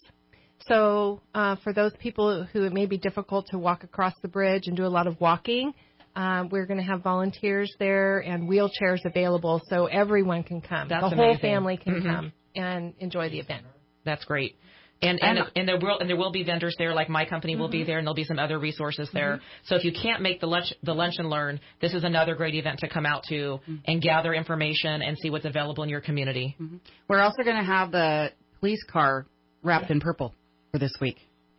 So uh, for those people who it may be difficult to walk across the bridge and do a lot of walking, um, we're going to have volunteers there and wheelchairs available so everyone can come. That's the amazing. whole family can mm-hmm. come and enjoy the event. That's great. And and, and, and there will and there will be vendors there, like my company will mm-hmm. be there, and there'll be some other resources there. Mm-hmm. So if you can't make the lunch the lunch and learn, this is another great event to come out to mm-hmm. and gather information and see what's available in your community. Mm-hmm. We're also going to have the police car wrapped yeah. in purple for this week.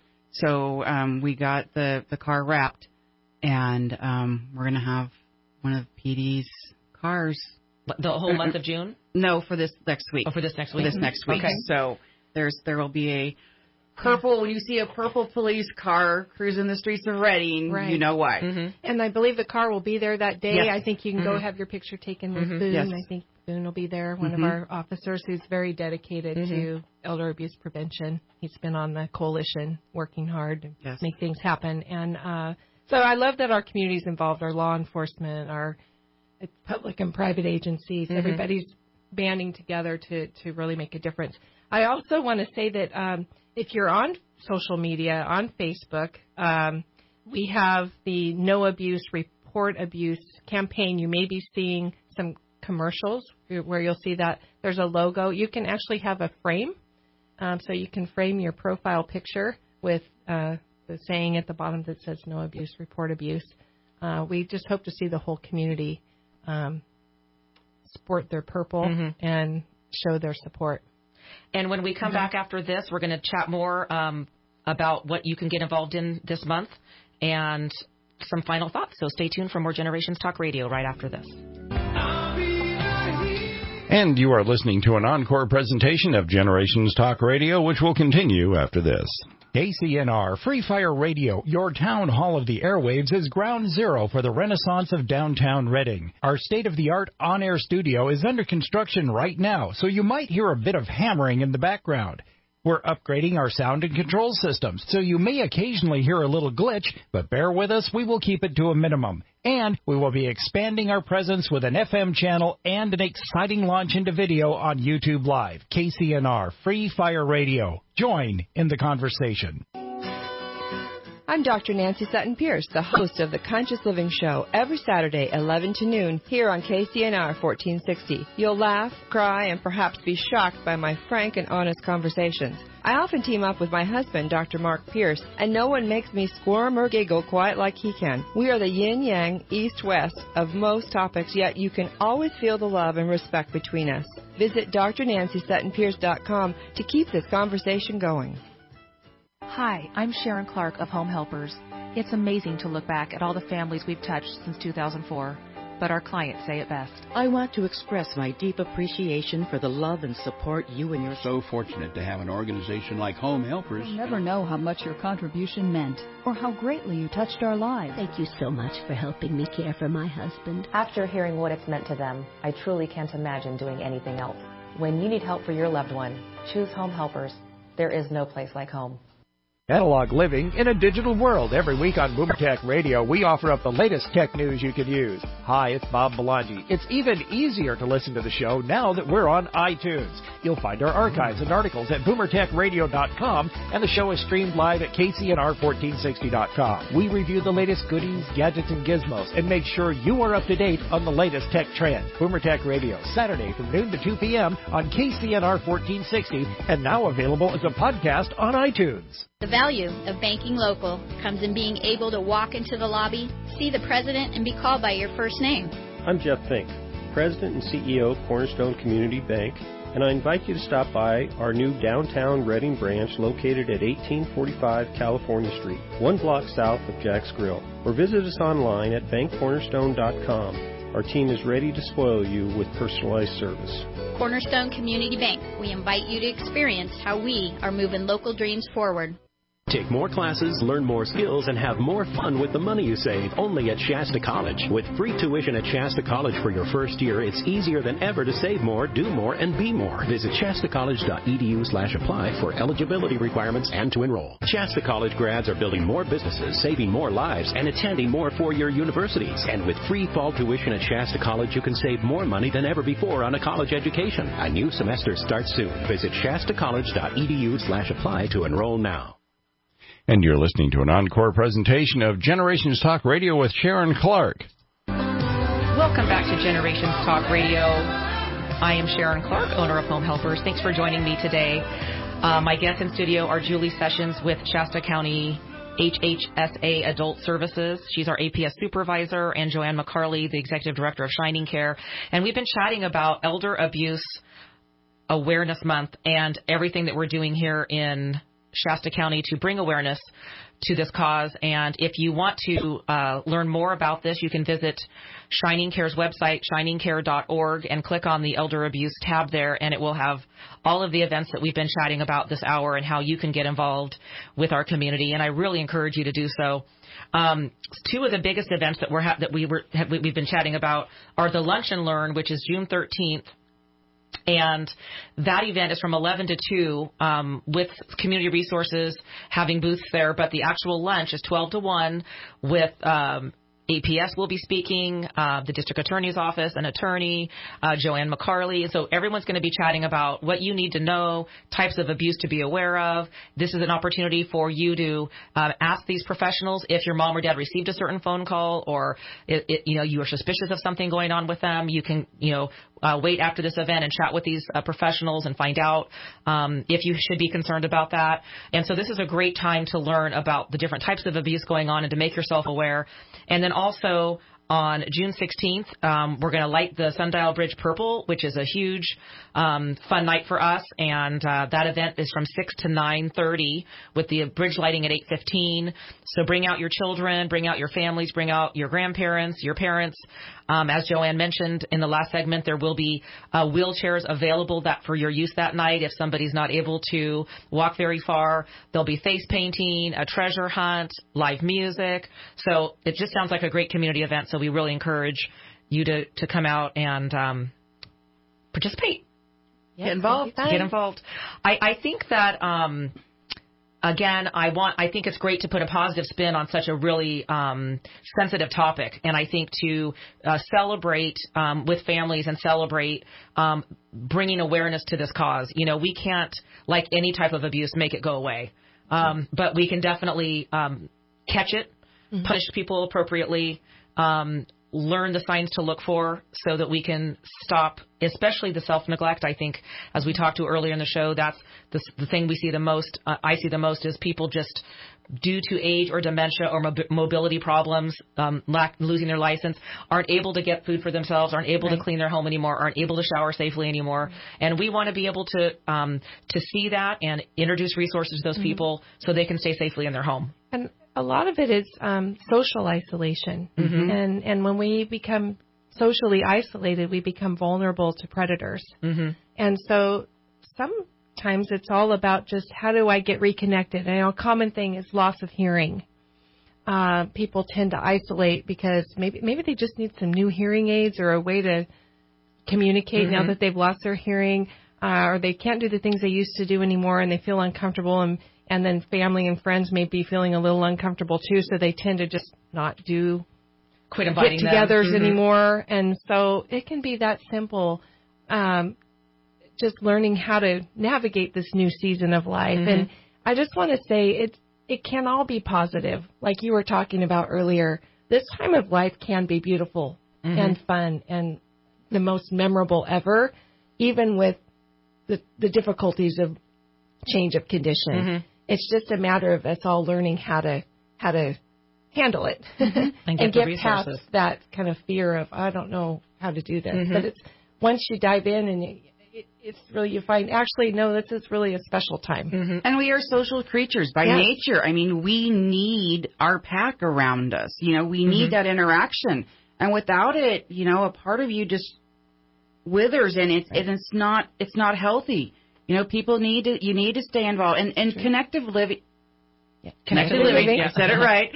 So um, we got the, the car wrapped, and um, we're going to have one of P D's cars. The whole month of June? No, for this next week. Oh, for this next for week. this next week. Okay. So. There's there will be a purple. When you see a purple police car cruising the streets of Reading, right. you know why. Mm-hmm. And I believe the car will be there that day. Yes. I think you can mm-hmm. go have your picture taken with mm-hmm. Boone. Yes. I think Boone will be there, one mm-hmm. of our officers who's very dedicated mm-hmm. to elder abuse prevention. He's been on the coalition working hard to yes. make things happen. And uh, so I love that our community's involved, our law enforcement, our public and private agencies. Mm-hmm. Everybody's banding together to, to really make a difference. I also want to say that um, if you're on social media, on Facebook, um, we have the No Abuse, Report Abuse campaign. You may be seeing some commercials where you'll see that there's a logo. You can actually have a frame, um, so you can frame your profile picture with uh, the saying at the bottom that says No Abuse, Report Abuse. Uh, we just hope to see the whole community um, sport their purple mm-hmm. and show their support. And when we come mm-hmm. back after this, we're going to chat more um, about what you can get involved in this month and some final thoughts. So stay tuned for more Generations Talk Radio right after this. And you are listening to an encore presentation of Generations Talk Radio, which will continue after this. K C N R Free Fire Radio, your town hall of the airwaves, is ground zero for the renaissance of downtown Reading. Our state-of-the-art on-air studio is under construction right now, so you might hear a bit of hammering in the background. We're upgrading our sound and control systems, so you may occasionally hear a little glitch, but bear with us, we will keep it to a minimum. And we will be expanding our presence with an F M channel and an exciting launch into video on YouTube Live. K C N R Free Fire Radio. Join in the conversation. I'm Doctor Nancy Sutton Pierce, the host of the Conscious Living Show, every Saturday, eleven to noon, here on K C N R fourteen sixty. You'll laugh, cry, and perhaps be shocked by my frank and honest conversations. I often team up with my husband, Doctor Mark Pierce, and no one makes me squirm or giggle quite like he can. We are the yin-yang, east-west of most topics, yet you can always feel the love and respect between us. Visit D R nancy sutton pierce dot com to keep this conversation going. Hi, I'm Sharon Clark of Home Helpers. It's amazing to look back at all the families we've touched since two thousand four, but our clients say it best. I want to express my deep appreciation for the love and support you and your... So fortunate to have an organization like Home Helpers. You'll never know how much your contribution meant or how greatly you touched our lives. Thank you so much for helping me care for my husband. After hearing what it's meant to them, I truly can't imagine doing anything else. When you need help for your loved one, choose Home Helpers. There is no place like home. Analog living in a digital world. Every week on Boomer Tech Radio, we offer up the latest tech news you can use. Hi, it's Bob Belangi. It's even easier to listen to the show now that we're on iTunes. You'll find our archives and articles at boomer tech radio dot com, and the show is streamed live at K C N R fourteen sixty dot com. We review the latest goodies, gadgets, and gizmos, and make sure you are up to date on the latest tech trends. Boomer Tech Radio, Saturday from noon to two p.m. on K C N R fourteen sixty, and now available as a podcast on iTunes. The value of banking local comes in being able to walk into the lobby, see the president, and be called by your first name. I'm Jeff Fink, President and C E O of Cornerstone Community Bank, and I invite you to stop by our new downtown Reading branch located at eighteen forty-five California Street, one block south of Jack's Grill, or visit us online at bank cornerstone dot com. Our team is ready to spoil you with personalized service. Cornerstone Community Bank, we invite you to experience how we are moving local dreams forward. Take more classes, learn more skills, and have more fun with the money you save only at Shasta College. With free tuition at Shasta College for your first year, it's easier than ever to save more, do more, and be more. Visit shasta college dot e d u slash apply for eligibility requirements and to enroll. Shasta College grads are building more businesses, saving more lives, and attending more four-year universities. And with free fall tuition at Shasta College, you can save more money than ever before on a college education. A new semester starts soon. Visit shasta college dot e d u slash apply to enroll now. And you're listening to an encore presentation of Generations Talk Radio with Sharon Clark. Welcome back to Generations Talk Radio. I am Sharon Clark, owner of Home Helpers. Thanks for joining me today. Uh, my guests in studio are Julie Sessions with Shasta County H H S A Adult Services. She's our A P S supervisor, and Joanne McCarley, the executive director of Shining Care. And we've been chatting about Elder Abuse Awareness Month and everything that we're doing here in Shasta County to bring awareness to this cause. And if you want to uh, learn more about this, you can visit Shining Care's website, shining care dot org, and click on the Elder Abuse tab there, and it will have all of the events that we've been chatting about this hour and how you can get involved with our community. And I really encourage you to do so. Um, two of the biggest events that we're ha- that we were have, we've been chatting about are the Lunch and Learn, which is June thirteenth. And that event is from eleven to two um, with community resources having booths there. But the actual lunch is twelve to one with um, A P S will be speaking, uh, the district attorney's office, an attorney, uh, Joanne McCarley. So everyone's going to be chatting about what you need to know, types of abuse to be aware of. This is an opportunity for you to uh, ask these professionals if your mom or dad received a certain phone call, or it, it, you know you are suspicious of something going on with them. You can you know uh, wait after this event and chat with these uh, professionals and find out um, if you should be concerned about that. And so this is a great time to learn about the different types of abuse going on and to make yourself aware. And then also, On June sixteenth, um, we're going to light the Sundial Bridge purple, which is a huge um, fun night for us. And uh, that event is from six to nine thirty with the bridge lighting at eight fifteen. So bring out your children, bring out your families, bring out your grandparents, your parents. Um, as Joanne mentioned in the last segment, there will be uh, wheelchairs available that for your use that night. If somebody's not able to walk very far, there'll be face painting, a treasure hunt, live music. So it just sounds like a great community event. So we really encourage you to, to come out and um, participate. Get involved. Get involved. I, I think that, um, again, I want. I think it's great to put a positive spin on such a really um, sensitive topic. And I think to uh, celebrate um, with families and celebrate um, bringing awareness to this cause. You know, we can't, like any type of abuse, make it go away. Um, but we can definitely um, catch it, mm-hmm. punish people appropriately, um, learn the signs to look for so that we can stop, especially the self-neglect. I think, as we talked to earlier in the show, that's the, the thing we see the most, uh, I see the most, is people just, due to age or dementia or mob- mobility problems, um, lack, losing their license, aren't able to get food for themselves, aren't able right. to clean their home anymore, aren't able to shower safely anymore. Mm-hmm. And we want to be able to um, to see that and introduce resources to those mm-hmm. people so they can stay safely in their home. And a lot of it is um, social isolation. Mm-hmm. And, and when we become socially isolated, we become vulnerable to predators. Mm-hmm. And so sometimes it's all about just how do I get reconnected. And a common thing is loss of hearing. Uh, people tend to isolate because maybe maybe they just need some new hearing aids or a way to communicate mm-hmm. now that they've lost their hearing, uh, or they can't do the things they used to do anymore and they feel uncomfortable, and And then family and friends may be feeling a little uncomfortable too, so they tend to just not do quit inviting get-togethers mm-hmm. anymore. And so it can be that simple, um, just learning how to navigate this new season of life. Mm-hmm. And I just want to say it it can all be positive, like you were talking about earlier. This time of life can be beautiful mm-hmm. and fun and the most memorable ever, even with the, the difficulties of change of condition. Mm-hmm. It's just a matter of us all learning how to how to handle it mm-hmm. and get, and get past that kind of fear of I don't know how to do this. Mm-hmm. But it's once you dive in and you, it, it's really you find actually no, this is really a special time. Mm-hmm. And we are social creatures by yes. nature. I mean, we need our pack around us. You know, we need mm-hmm. that interaction, and without it, you know, a part of you just withers, and it's right. and it's not it's not healthy. You know, people need to, you need to stay involved. And, and sure. connective living, yeah, connective, connective living, living. Yeah. I said it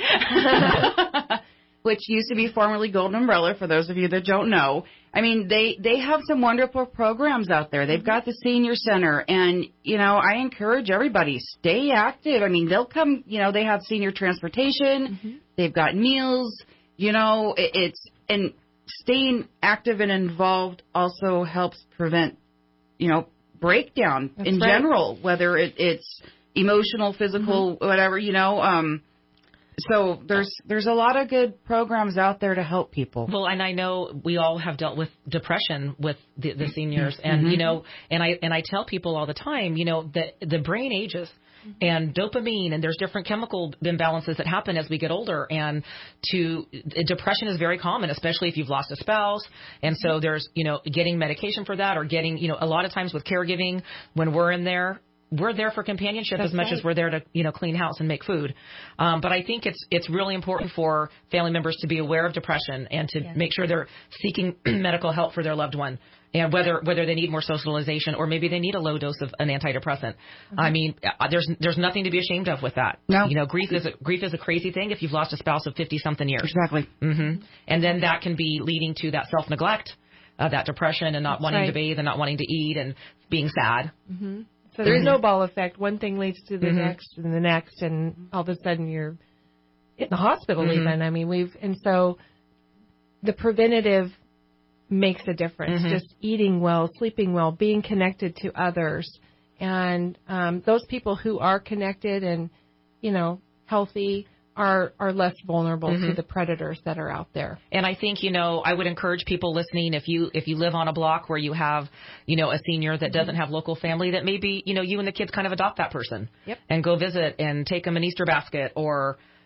right, which used to be formerly Golden Umbrella, for those of you that don't know. I mean, they, they have some wonderful programs out there. They've mm-hmm. got the senior center. And, you know, I encourage everybody, stay active. I mean, they'll come, you know, they have senior transportation. Mm-hmm. They've got meals. You know, it, it's, and staying active and involved also helps prevent, you know, breakdown That's in right. general, whether it, it's emotional, physical, mm-hmm. whatever, you know. Um, so there's there's a lot of good programs out there to help people. Well, and I know we all have dealt with depression with the, the seniors, and mm-hmm. you know, and I and I tell people all the time, you know, that the brain ages. And dopamine, and there's different chemical imbalances that happen as we get older. And to depression is very common, especially if you've lost a spouse. And so there's, you know, getting medication for that, or getting, you know, a lot of times with caregiving, when we're in there, we're there for companionship That's as much right. as we're there to, you know, clean house and make food. Um, but I think it's it's really important for family members to be aware of depression and to yes. make sure they're seeking medical help for their loved one. And whether whether they need more socialization or maybe they need a low dose of an antidepressant. Mm-hmm. I mean, there's there's nothing to be ashamed of with that. No. You know, grief is a, grief is a crazy thing if you've lost a spouse of fifty-something years. Exactly. Mm-hmm. And then that can be leading to that self-neglect, uh, that depression, and not That's wanting right. to bathe and not wanting to eat and being sad. Mm-hmm. So there's no ball effect. One thing leads to the mm-hmm. next and the next, and all of a sudden you're in the hospital mm-hmm. even. I mean, we've, and so the preventative makes a difference. Mm-hmm. Just eating well, sleeping well, being connected to others. And um, those people who are connected and, you know, healthy are are less vulnerable mm-hmm. to the predators that are out there. And I think, you know, I would encourage people listening, if you if you live on a block where you have, you know, a senior that doesn't have local family, that maybe, you know, you and the kids kind of adopt that person yep. and go visit and take them an Easter basket or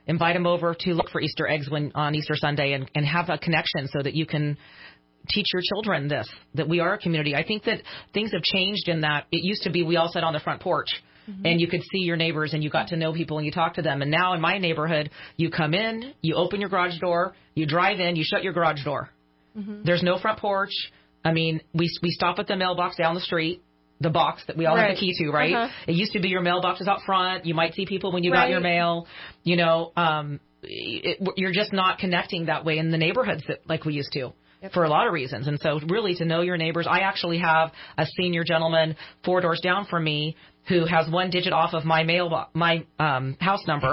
invite them over to look for Easter eggs when on Easter Sunday, and, and have a connection so that you can teach your children this, that we are a community. I think that things have changed in that it used to be we all sat on the front porch mm-hmm. and you could see your neighbors and you got to know people and you talked to them. And now in my neighborhood, you come in, you open your garage door, you drive in, you shut your garage door. Mm-hmm. There's no front porch. I mean, we we stop at the mailbox down the street, the box that we all right. have the key to, right? Uh-huh. It used to be your mailbox is out front. You might see people when you right. got your mail. You know, um, it, you're just not connecting that way in the neighborhoods that, like we used to. Yep. For a lot of reasons. And so really to know your neighbors, I actually have a senior gentleman four doors down from me who has one digit off of my mail, my um, house number.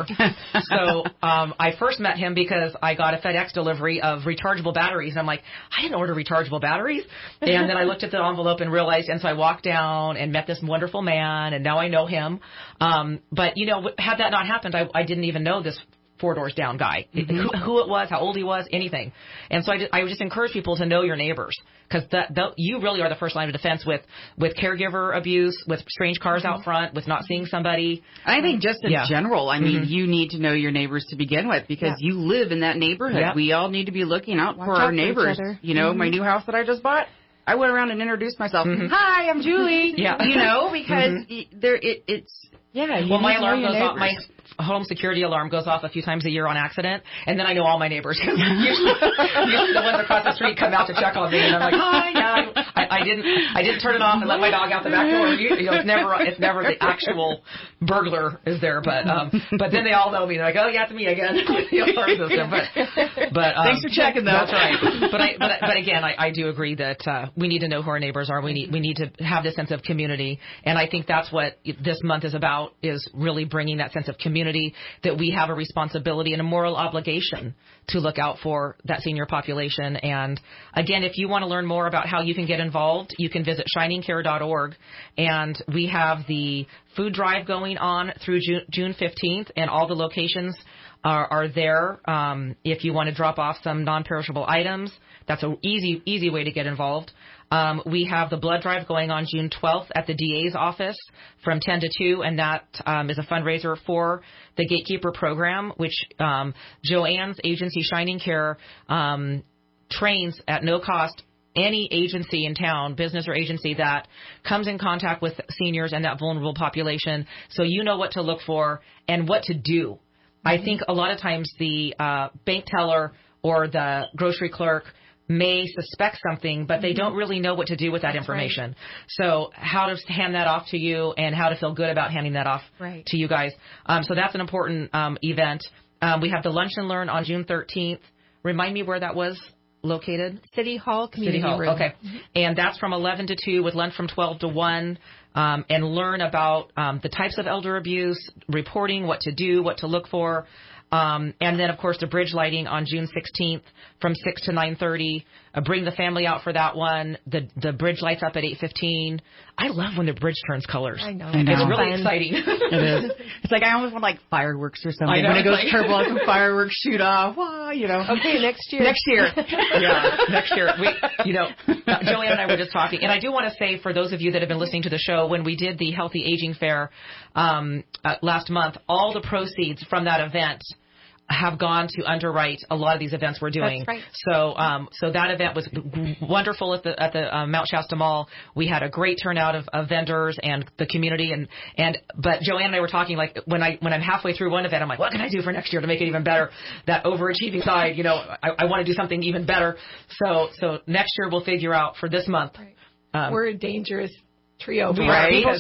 so um, I first met him because I got a FedEx delivery of rechargeable batteries. And I'm like, I didn't order rechargeable batteries. And then I looked at the envelope and realized, and so I walked down and met this wonderful man, and now I know him. Um, but, you know, had that not happened, I, I didn't even know this four doors down guy, mm-hmm. who, who it was, how old he was, anything. And so I, just, I would just encourage people to know your neighbors, because that, that you really are the first line of defense with, with caregiver abuse, with strange cars mm-hmm. out front, with not seeing somebody. I think just in yeah. general, I mean, mm-hmm. you need to know your neighbors to begin with, because yeah. you live in that neighborhood. Yeah. We all need to be looking out Watch for out our neighbors. For you know, mm-hmm. my new house that I just bought, I went around and introduced myself. Mm-hmm. Hi, I'm Julie. yeah. You know, because mm-hmm. there it, it's, yeah. You well, my need alarm to know goes your off. My home security alarm goes off a few times a year on accident, and then I know all my neighbors. usually, usually the ones across the street come out to check on me, and I'm like, hi, yeah, I, I didn't, I didn't turn it off and let my dog out the back door. You, you know, it's never, it's never the actual burglar is there, but, um, but then they all know me. They're like, oh yeah, it's me again. the alarm system. But, but um, thanks for checking, though. That's right. But I, but, but again, I, I do agree that uh, we need to know who our neighbors are. We need, we need to have this sense of community, and I think that's what this month is about: is really bringing that sense of community, that we have a responsibility and a moral obligation to look out for that senior population. And again, if you want to learn more about how you can get involved, you can visit shining care dot org, and we have the food drive going on through June fifteenth, and all the locations are, are there. Um, if you want to drop off some non-perishable items, that's an easy, easy way to get involved. Um, we have the blood drive going on June twelfth at the D A's office from ten to two, and that um, is a fundraiser for the Gatekeeper program, which um, Joanne's agency, Shining Care, um, trains at no cost any agency in town, business or agency, that comes in contact with seniors and that vulnerable population, so you know what to look for and what to do. Mm-hmm. I think a lot of times the uh, bank teller or the grocery clerk may suspect something, but they don't really know what to do with that information. Right. So how to hand that off to you and how to feel good about handing that off right. to you guys. Um, so that's an important um, event. Um, we have the Lunch and Learn on June thirteenth. Remind me where that was located? City Hall Community City Hall, Room. okay. Mm-hmm. And that's from eleven to two with lunch from twelve to one. Um, and learn about um, the types of elder abuse, reporting, what to do, what to look for. Um, and then, of course, the bridge lighting on June sixteenth from six to nine thirty. Uh, bring the family out for that one. The the bridge lights up at eight fifteen. I love when the bridge turns colors. I know. I know. It's really exciting. It is. It's like I almost want like fireworks or something. I know, when it goes like... purple, some fireworks shoot off. Wow, you know. Okay, next year. Next year. yeah, next year. We, you know, Joanne and I were just talking, and I do want to say, for those of you that have been listening to the show, when we did the Healthy Aging Fair um, uh, last month, all the proceeds from that event have gone to underwrite a lot of these events we're doing. That's right. So, um, so that event was wonderful at the at the uh, Mount Shasta Mall. We had a great turnout of, of vendors and the community, and and but Joanne and I were talking, like, when I when I'm halfway through one event, I'm like, what can I do for next year to make it even better? That overachieving side, you know, I, I want to do something even better. So so next year we'll figure out for this month. Right. Um, we're a dangerous trio, right? It's,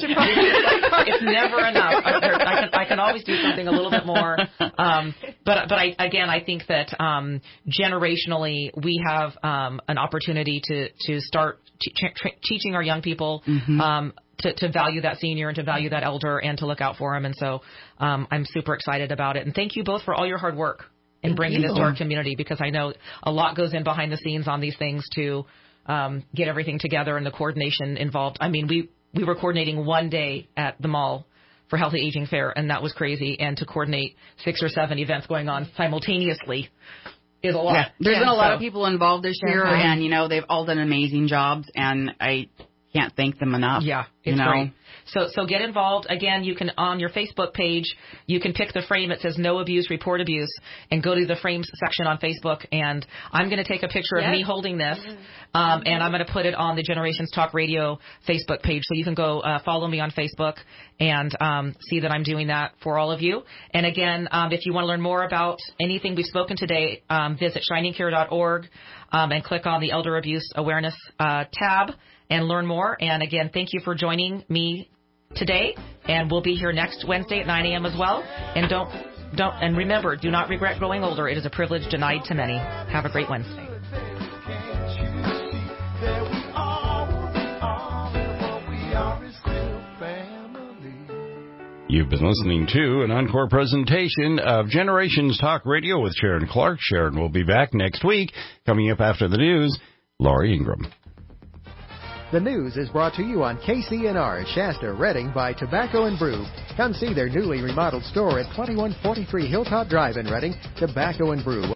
it's never enough. I, I can I can always do something a little bit more. Um, but but I, again, I think that um, generationally we have um, an opportunity to to start t- tra- teaching our young people. Mm-hmm. Um, To, to value that senior and to value that elder and to look out for them. And so um, I'm super excited about it. And thank you both for all your hard work in bringing this to our community, because I know a lot goes in behind the scenes on these things to um, get everything together and the coordination involved. I mean, we, we were coordinating one day at the mall for Healthy Aging Fair, and that was crazy. And to coordinate six or seven events going on simultaneously is a lot. Yeah. There's yeah, been a lot so. of people involved this year, yeah. and, you know, they've all done amazing jobs. And I... can't thank them enough. Yeah, it's you know? great. So, so get involved. Again, you can, on your Facebook page, you can pick the frame. It says no abuse, report abuse, and go to the frames section on Facebook. And I'm going to take a picture Yes. of me holding this, um, and I'm going to put it on the Generations Talk Radio Facebook page. So you can go uh, follow me on Facebook and um, see that I'm doing that for all of you. And again, um, if you want to learn more about anything we've spoken today, um, visit shining care dot org um, and click on the Elder Abuse Awareness uh, tab and learn more. And again, thank you for joining me today, and we'll be here next Wednesday at nine a.m. as well. And don't, don't, and remember, do not regret growing older. It is a privilege denied to many. Have a great Wednesday. You've been listening to an encore presentation of Generations Talk Radio with Sharon Clark. Sharon will be back next week. Coming up after the news, Laurie Ingram. The news is brought to you on K C N R Shasta, Redding by Tobacco and Brew. Come see their newly remodeled store at twenty-one forty-three Hilltop Drive in Redding. Tobacco and Brew.